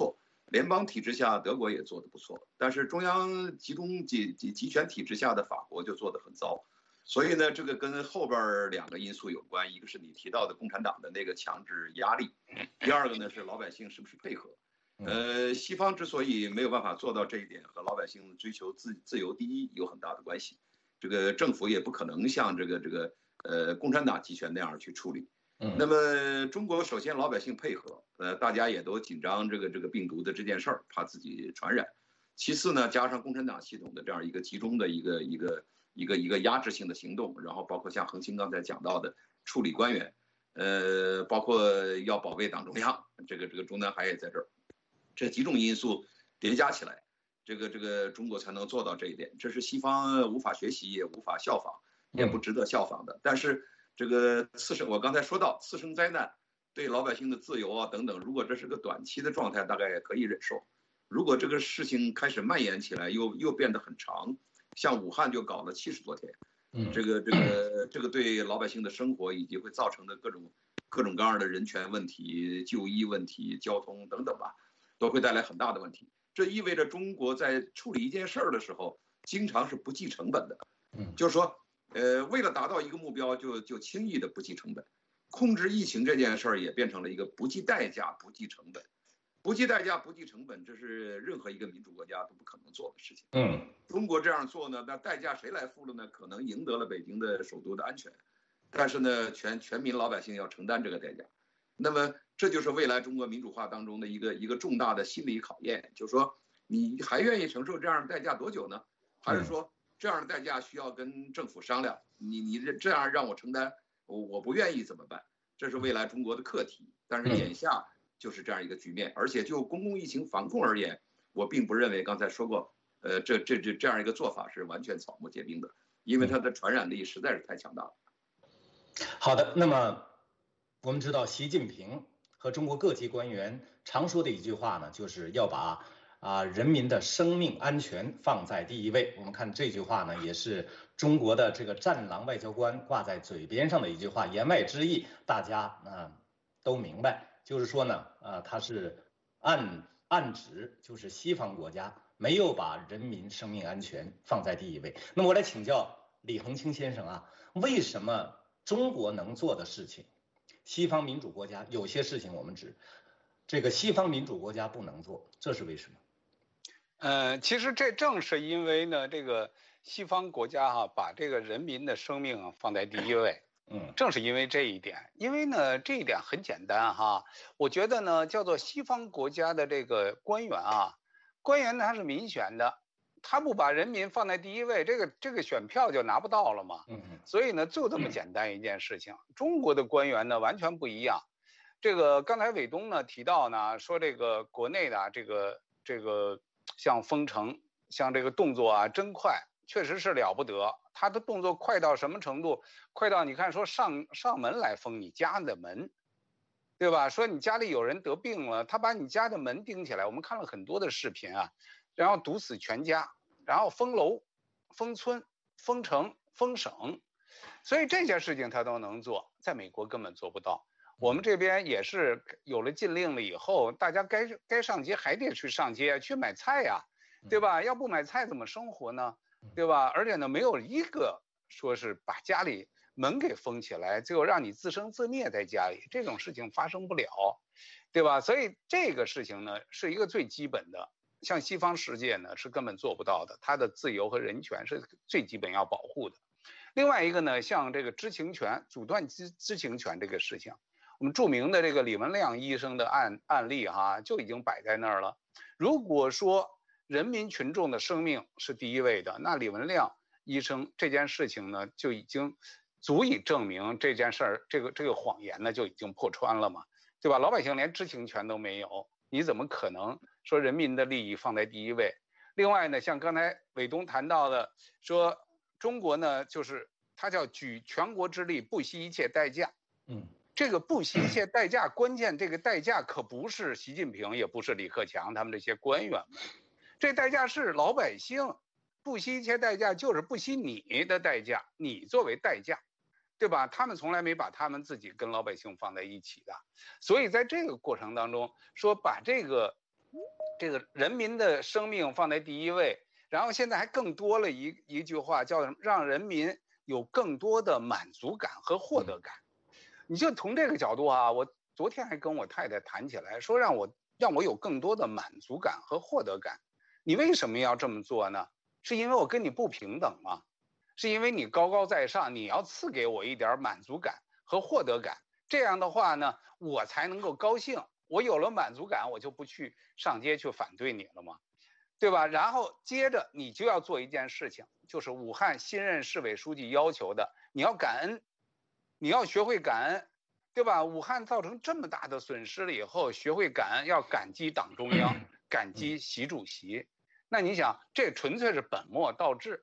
联邦体制下德国也做得不错，但是中央集权体制下的法国就做得很糟。所以呢，这个跟后边2个因素有关，一个是你提到的共产党的那个强制压力，第二个呢是老百姓是不是配合。西方之所以没有办法做到这一点，和老百姓追求自由第一有很大的关系。这个政府也不可能像这个共产党集权那样去处理。那么中国首先老百姓配合，大家也都紧张这个病毒的这件事儿，怕自己传染。其次呢，加上共产党系统的这样一个集中的一个压制性的行动，然后包括像恒星刚才讲到的处理官员，包括要保卫党中央，这个中南海也在这儿，这几种因素叠加起来，这个中国才能做到这一点。这是西方无法学习也无法效仿，也不值得效仿的。但是这个我刚才说到次生灾难对老百姓的自由啊等等，如果这是个短期的状态，大概也可以忍受。如果这个事情开始蔓延起来，又变得很长，像武汉就搞了70多天，这个对老百姓的生活以及会造成的各种各样的人权问题、就医问题、交通等等吧，都会带来很大的问题。这意味着中国在处理一件事儿的时候，经常是不计成本的。就是说，为了达到一个目标，就轻易的不计成本。控制疫情这件事儿也变成了一个不计代价、不计成本。不计代价、不计成本，这是任何一个民主国家都不可能做的事情。中国这样做呢，那代价谁来付了呢？可能赢得了北京的首都的安全，但是呢，全民老百姓要承担这个代价。那么，这就是未来中国民主化当中的一个重大的心理考验，就是说，你还愿意承受这样的代价多久呢？还是说这样的代价需要跟政府商量？你这样让我承担，我不愿意怎么办？这是未来中国的课题。但是眼下就是这样一个局面，而且就公共疫情防控而言，我并不认为刚才说过，这样一个做法是完全草木皆兵的，因为它的传染力实在是太强大了。 好的，那么我们知道习近平和中国各级官员常说的一句话呢，就是要把人民的生命安全放在第一位。我们看这句话呢，也是中国的这个战狼外交官挂在嘴边上的一句话，言外之意大家都明白。就是说呢，他是暗指就是西方国家没有把人民生命安全放在第一位。那么我来请教李恒清先生啊，为什么中国能做的事情，西方民主国家有些事情我们这个西方民主国家不能做，这是为什么？ 其实这正是因为呢，这个西方国家把这个人民的生命放在第一位。正是因为这一点，因为呢这一点很简单我觉得呢叫做西方国家的这个官员他是民选的，他不把人民放在第一位，这个选票就拿不到了嘛。所以呢就这么简单一件事情。中国的官员呢完全不一样。这个刚才伟东呢提到呢说这个国内的这个像封城，像这个动作真快。确实是了不得，他的动作快到什么程度？快到你看说上门来封你家的门，对吧？说你家里有人得病了，他把你家的门钉起来，我们看了很多的视频然后毒死全家，然后封楼、封村、封城、封省，所以这些事情他都能做，在美国根本做不到。我们这边也是有了禁令了以后，大家该上街还得去上街去买菜对吧？要不买菜怎么生活呢？对吧？而且呢，没有一个说是把家里门给封起来，最后让你自生自灭在家里，这种事情发生不了，对吧？所以这个事情呢，是一个最基本的，像西方世界呢是根本做不到的，它的自由和人权是最基本要保护的。另外一个呢，像这个知情权、阻断知情权这个事情，我们著名的这个李文亮医生的案例就已经摆在那儿了。如果说人民群众的生命是第一位的，那李文亮医生这件事情呢，就已经足以证明这件事儿，这个谎言呢就已经破穿了嘛，对吧？老百姓连知情权都没有，你怎么可能说人民的利益放在第一位？另外呢，像刚才伟东谈到的，说中国呢，就是他叫举全国之力，不惜一切代价。这个不惜一切代价，关键这个代价可不是习近平，也不是李克强他们这些官员们。这代价是老百姓，不惜一切代价就是不惜你的代价，你作为代价，对吧？他们从来没把他们自己跟老百姓放在一起的，所以在这个过程当中，说把这个这个人民的生命放在第一位，然后现在还更多了一句话叫什么？让人民有更多的满足感和获得感。你就从这个角度啊，我昨天还跟我太太谈起来，说让我有更多的满足感和获得感。你为什么要这么做呢？是因为我跟你不平等吗？是因为你高高在上，你要赐给我一点满足感和获得感，这样的话呢，我才能够高兴。我有了满足感，我就不去上街去反对你了吗？对吧？然后接着你就要做一件事情，就是武汉新任市委书记要求的，你要感恩，你要学会感恩，对吧？武汉造成这么大的损失了以后，学会感恩，要感激党中央，感激习主席。那你想，这纯粹是本末倒置。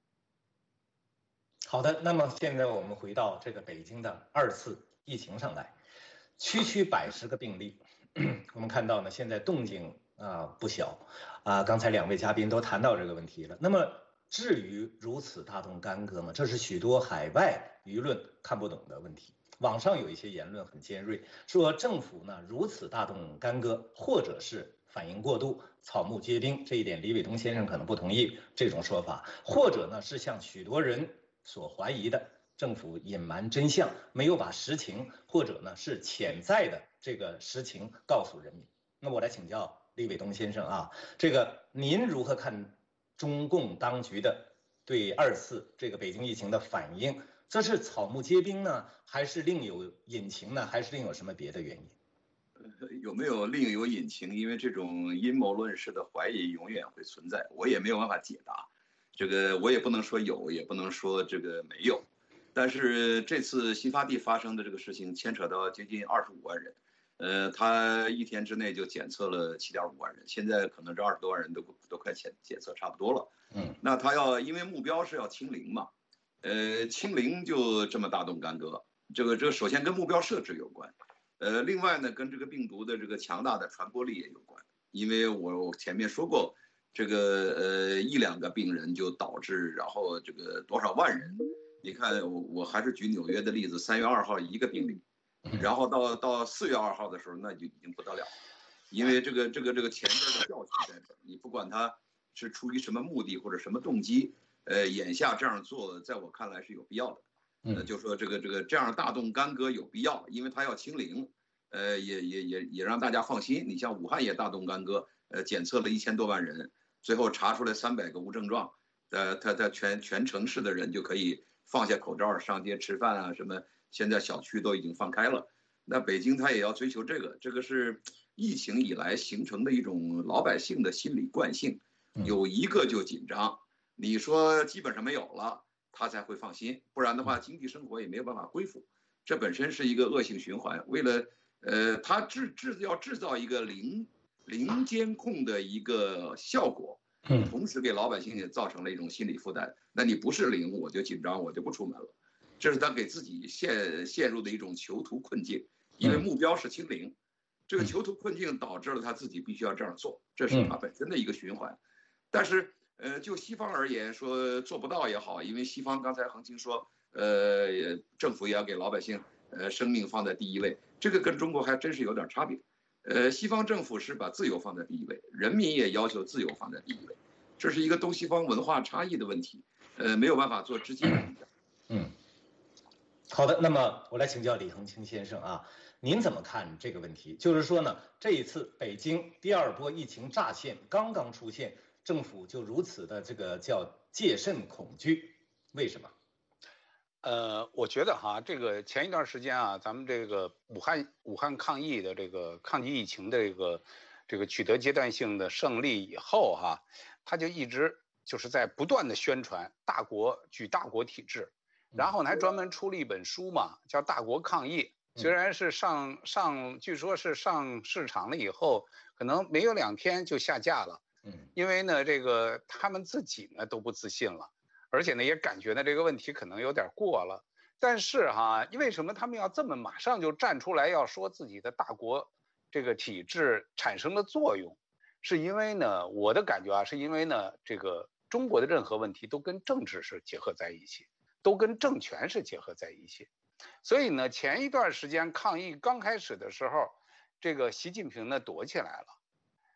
好的，那么现在我们回到这个北京的2次疫情上来，区区110个病例，我们看到呢，现在动静不小刚才2位嘉宾都谈到这个问题了。那么至于如此大动干戈吗？这是许多海外舆论看不懂的问题。网上有一些言论很尖锐，说政府呢如此大动干戈，或者是反应过度、草木皆兵。这一点李伟东先生可能不同意这种说法，或者呢是像许多人所怀疑的，政府隐瞒真相，没有把实情，或者呢是潜在的这个实情告诉人民。那我来请教李伟东先生啊，这个您如何看中共当局的对2次这个北京疫情的反应？这是草木皆兵呢，还是另有隐情呢？还是另有什么别的原因？ 有没有另有隐情？因为这种阴谋论式的怀疑永远会存在，我也没有办法解答。这个我也不能说有，也不能说这个没有。但是这次新发地发生的这个事情牵扯到接近25万人，他1天之内就检测了7.5万人，现在可能这20多万人都快检测差不多了。那他因为目标是要清零嘛。清零就这么大动干戈，这个首先跟目标设置有关，另外呢跟这个病毒的这个强大的传播力也有关，因为我前面说过，这个1、2个病人就导致然后这个多少万人，你看我还是举纽约的例子，3月2号1个病例，然后到4月2号的时候那就已经不得了，因为这个前面的教训在这，你不管他是出于什么目的或者什么动机。眼下这样做，在我看来是有必要的。就说这样大动干戈有必要，因为他要清零，也让大家放心。你像武汉也大动干戈，检测了1000多万人，最后查出来300个无症状，他全城市的人就可以放下口罩上街吃饭啊什么。现在小区都已经放开了，那北京他也要追求这个是疫情以来形成的一种老百姓的心理惯性，有一个就紧张。你说基本上没有了，他才会放心，不然的话，经济生活也没有办法恢复，这本身是一个恶性循环。为了，他要制造一个零监控的一个效果，同时给老百姓也造成了一种心理负担。那你不是零，我就紧张，我就不出门了，这是他给自己陷入的一种囚徒困境，因为目标是清零，这个囚徒困境导致了他自己必须要这样做，这是他本身的一个循环，但是。就西方而言，说做不到也好，因为西方刚才恒清说，政府也要给老百姓，生命放在第一位，这个跟中国还真是有点差别。西方政府是把自由放在第一位，人民也要求自由放在第一位，这是一个东西方文化差异的问题，没有办法做直接的比较。 好的，那么我来请教李恒清先生啊，您怎么看这个问题？就是说呢，这一次北京第2波疫情乍现，刚刚出现。政府就如此的这个叫戒慎恐惧，为什么？ 我觉得哈，这个前一段时间啊，咱们这个武汉抗疫的这个抗击疫情的这个取得阶段性的胜利以后哈，他就一直就是在不断的宣传举大国体制，然后呢还专门出了一本书嘛，叫《大国抗疫》。虽然是据说是上市场了以后，可能没有2天就下架了。因为呢，这个他们自己呢都不自信了，而且呢也感觉呢这个问题可能有点过了。但是哈，为什么他们要这么马上就站出来要说自己的大国这个体制产生了作用？是因为呢，我的感觉啊，是因为呢，这个中国的任何问题都跟政治是结合在一起，都跟政权是结合在一起。所以呢，前一段时间抗疫刚开始的时候，这个习近平呢躲起来了。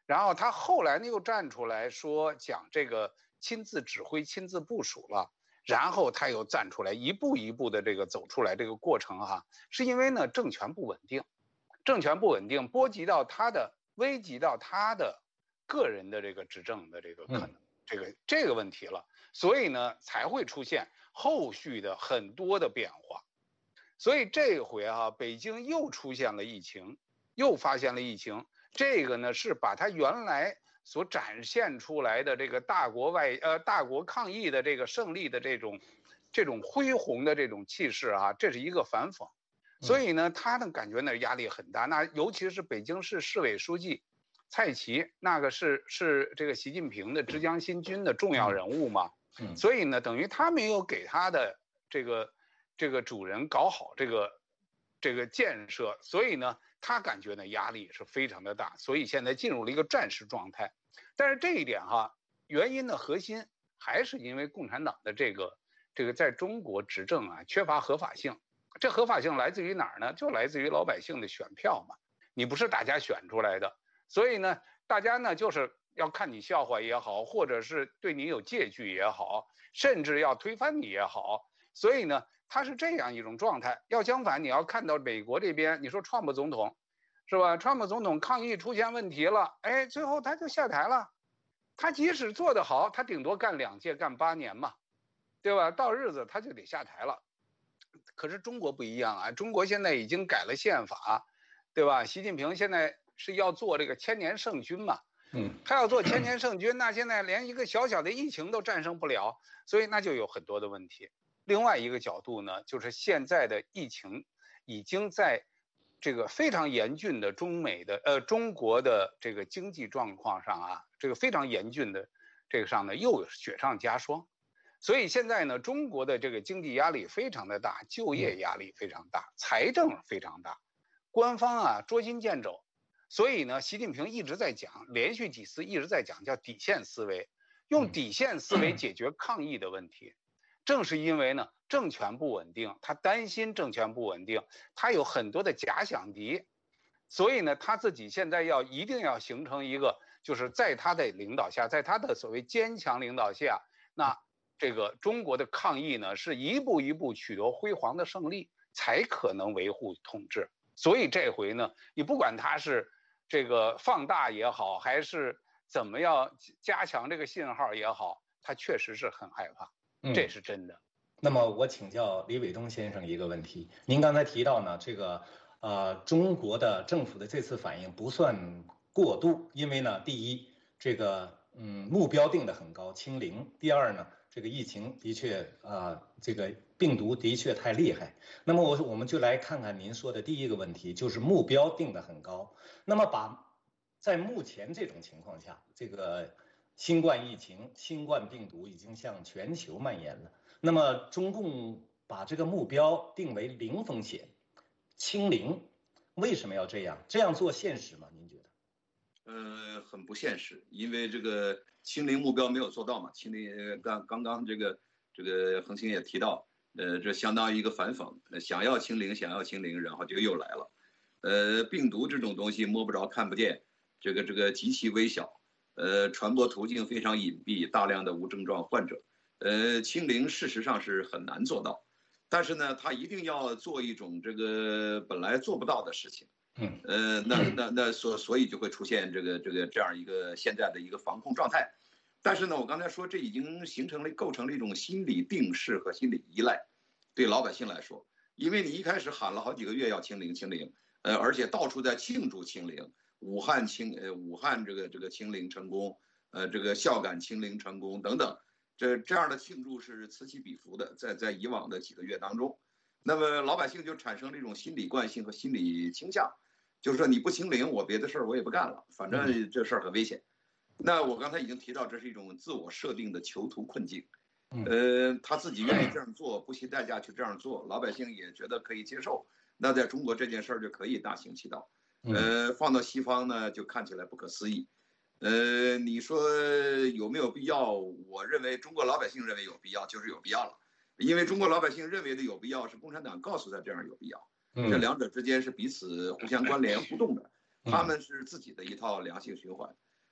然后他后来呢又站出来说讲这个亲自指挥、亲自部署了，然后他又站出来一步一步的这个走出来这个过程哈，是因为呢政权不稳定，政权不稳定波及到他的、危及到他的个人的这个执政的这个可能这个问题了，所以呢才会出现后续的很多的变化。所以这回北京又出现了疫情，又发现了疫情，这个呢是把它原来所展现出来的这个大国抗疫的这个胜利的这种恢宏的这种气势这是一个反讽。所以呢他的感觉呢压力很大，那尤其是北京市市委书记蔡奇，那个是这个习近平的之江新军的重要人物嘛，所以呢等于他没有给他的这个主人搞好这个建设，所以呢他感觉呢压力是非常的大，所以现在进入了一个战时状态。但是这一点原因的核心还是因为共产党的这个在中国执政缺乏合法性。这合法性来自于哪儿呢？就来自于老百姓的选票嘛，你不是大家选出来的，所以呢大家呢就是要看你笑话也好，或者是对你有戒惧也好，甚至要推翻你也好，所以呢它是这样一种状态。要相反，你要看到美国这边，你说川普总统是吧？川普总统抗疫出现问题了，最后他就下台了。他即使做得好，他顶多干2届，干8年嘛，对吧？到日子他就得下台了。可是中国不一样中国现在已经改了宪法，对吧？习近平现在是要做这个1000年圣军嘛，他要做1000年圣军，那现在连一个小小的疫情都战胜不了，所以那就有很多的问题。另外一个角度呢，就是现在的疫情已经在这个非常严峻的中国的这个经济状况上这个非常严峻的这个上呢又雪上加霜。所以现在呢中国的这个经济压力非常的大，就业压力非常大，财政非常大，官方捉襟见肘。所以呢习近平一直在讲，连续几次一直在讲叫底线思维，用底线思维解决抗疫的问题。正是因为呢政权不稳定，他担心政权不稳定，他有很多的假想敌，所以呢他自己现在一定要形成一个，就是在他的领导下，在他的所谓坚强领导下，那这个中国的抗疫呢是一步一步取得辉煌的胜利，才可能维护统治。所以这回呢你不管他是这个放大也好，还是怎么样加强这个信号也好，他确实是很害怕，这是真的。 那么我请教李伟东先生一个问题，您刚才提到呢这个中国的政府的这次反应不算过度，因为呢第一这个目标定得很高，清零；第二呢这个疫情的确这个病毒的确太厉害。那么我们就来看看您说的第一个问题，就是目标定得很高。那么在目前这种情况下，这个新冠疫情、新冠病毒已经向全球蔓延了。那么中共把这个目标定为0风险、清零，为什么要这样？这样做现实吗？您觉得？ 很不现实，因为这个清零目标没有做到嘛。清零刚刚这个恒星也提到，这相当于一个反讽，想要清零，然后就又来了。病毒这种东西摸不着看不见，这个极其微小，传播途径非常隐蔽，大量的无症状患者。清零事实上是很难做到，但是呢，他一定要做一种这个本来做不到的事情。所以就会出现这样一个现在的一个防控状态。但是呢，我刚才说这已经构成了一种心理定势和心理依赖，对老百姓来说，因为你一开始喊了好几个月要清零，而且到处在庆祝清零，武汉这个清零成功，这个孝感清零成功等等。这样的庆祝是此起彼伏的，在以往的几个月当中，那么老百姓就产生了一种心理惯性和心理倾向，就是说你不清零，我别的事儿我也不干了，反正这事儿很危险。那我刚才已经提到，这是一种自我设定的囚徒困境。他自己愿意这样做，不惜代价去这样做，老百姓也觉得可以接受。那在中国这件事儿就可以大行其道。放到西方呢，就看起来不可思议。你说有没有必要？我认为中国老百姓认为有必要，就是有必要了。因为中国老百姓认为的有必要，是共产党告诉他这样有必要。这两者之间是彼此互相关联互动的，他们是自己的一套良性循环。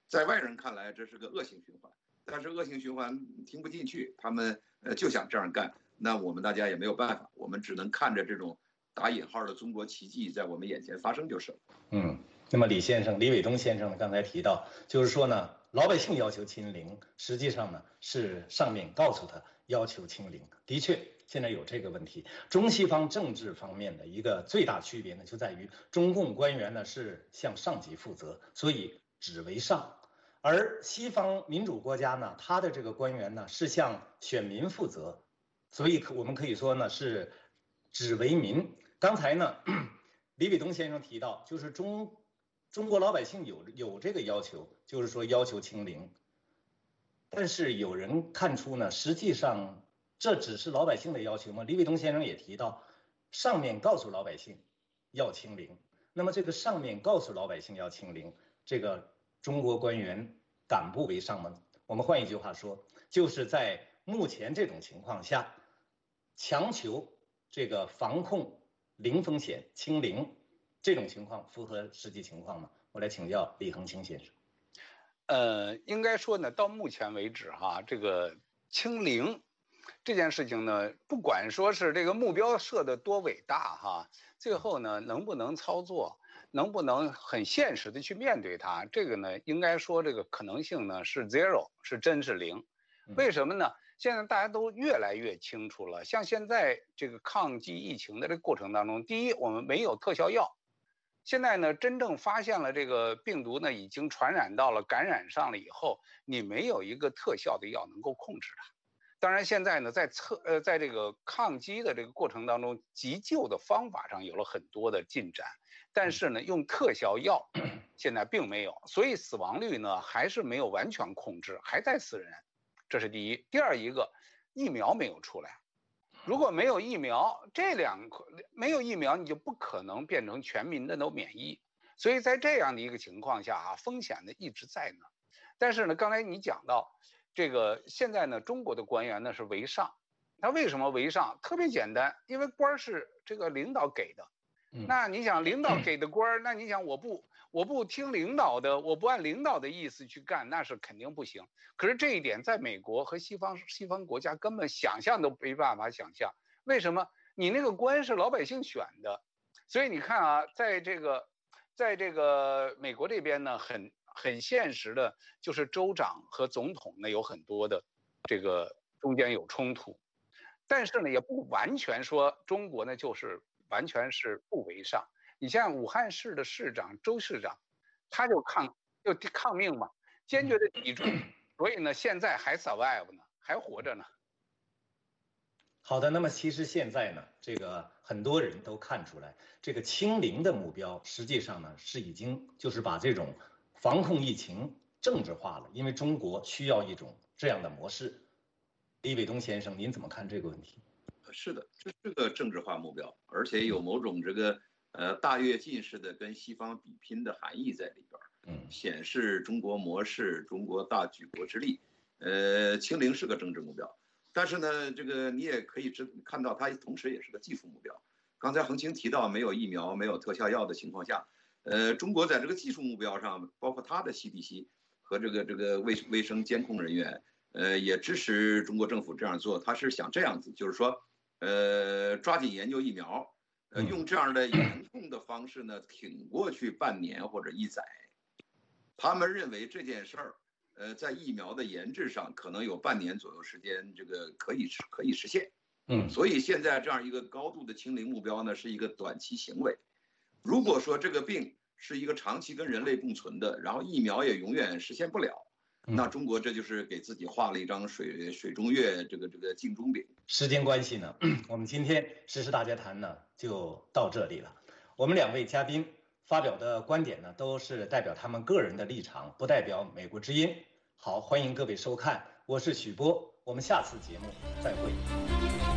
在外人看来这是个恶性循环，但是恶性循环听不进去，他们就想这样干，那我们大家也没有办法，我们只能看着这种打引号的中国奇迹在我们眼前发生就是了。 那么李伟东先生呢，刚才提到，就是说呢，老百姓要求清零，实际上呢是上面告诉他要求清零。的确，现在有这个问题。中西方政治方面的一个最大区别呢，就在于中共官员呢是向上级负责，所以只为上；而西方民主国家呢，他的这个官员呢是向选民负责，所以我们可以说呢是只为民。刚才呢，李伟东先生提到，就是中国老百姓有这个要求，就是说要求清零，但是有人看出呢，实际上这只是老百姓的要求吗？李伟东先生也提到，上面告诉老百姓要清零，那么这个上面告诉老百姓要清零，这个中国官员敢不为上吗？我们换一句话说，就是在目前这种情况下，强求这个防控零风险清零。这种情况符合实际情况吗？我来请教李恒清先生。 应该说呢，到目前为止哈，这个清零这件事情呢，不管说是这个目标设得多伟大哈，最后呢能不能操作，能不能很现实的去面对它，这个呢应该说这个可能性呢是 zero， 是真是零。为什么呢？现在大家都越来越清楚了，像现在这个抗击疫情的这个过程当中，第一，我们没有特效药。现在呢，真正发现了这个病毒呢，已经传染到了、感染上了以后，你没有一个特效的药能够控制它。当然，现在呢，在这个抗击的这个过程当中，急救的方法上有了很多的进展，但是呢，用特效药现在并没有，所以死亡率呢还是没有完全控制，还在死人。这是第一。第二一个，疫苗没有出来。如果没有疫苗，没有疫苗，你就不可能变成全民的都免疫。所以在这样的一个情况下啊，风险呢一直在呢。但是呢，刚才你讲到这个，现在呢，中国的官员呢是为上，他为什么为上？特别简单，因为官是这个领导给的。那你想领导给的官，那你想我不听领导的，我不按领导的意思去干，那是肯定不行。可是这一点在美国和西方国家根本想象都没办法想象。为什么？你那个官是老百姓选的，所以你看啊，在这个美国这边呢，很现实的，就是州长和总统呢有很多的这个中间有冲突，但是呢也不完全说中国呢就是完全是不为上。你像武汉市的市长周市长，他就抗命嘛，坚决的抵制，所以呢现在还 survive 呢，还活着呢。 好的，那么其实现在呢，这个很多人都看出来，这个清零的目标实际上呢是已经就是把这种防控疫情政治化了，因为中国需要一种这样的模式。李伟东先生，您怎么看这个问题？ 是的，这是个政治化目标，而且有某种这个大跃进式的跟西方比拼的含义在里边。显示中国模式、中国大举国之力。清零是个政治目标。但是呢，这个你也可以看到，它同时也是个技术目标。刚才恒清提到，没有疫苗、没有特效药的情况下，中国在这个技术目标上，包括它的 CDC 和这个卫生监控人员，也支持中国政府这样做。他是想这样子，就是说，抓紧研究疫苗，用这样的严控的方式呢，挺过去半年或者1载。他们认为这件事儿。在疫苗的研制上，可能有半年左右时间，这个可以实现。所以现在这样一个高度的清零目标呢，是一个短期行为。如果说这个病是一个长期跟人类共存的，然后疫苗也永远实现不了，那中国这就是给自己画了一张水中月这个镜中饼。 时间关系呢，我们今天时事大家谈呢就到这里了。我们2位嘉宾发表的观点呢，都是代表他们个人的立场，不代表美国之音。好，欢迎各位收看，我是许波，我们下次节目再会。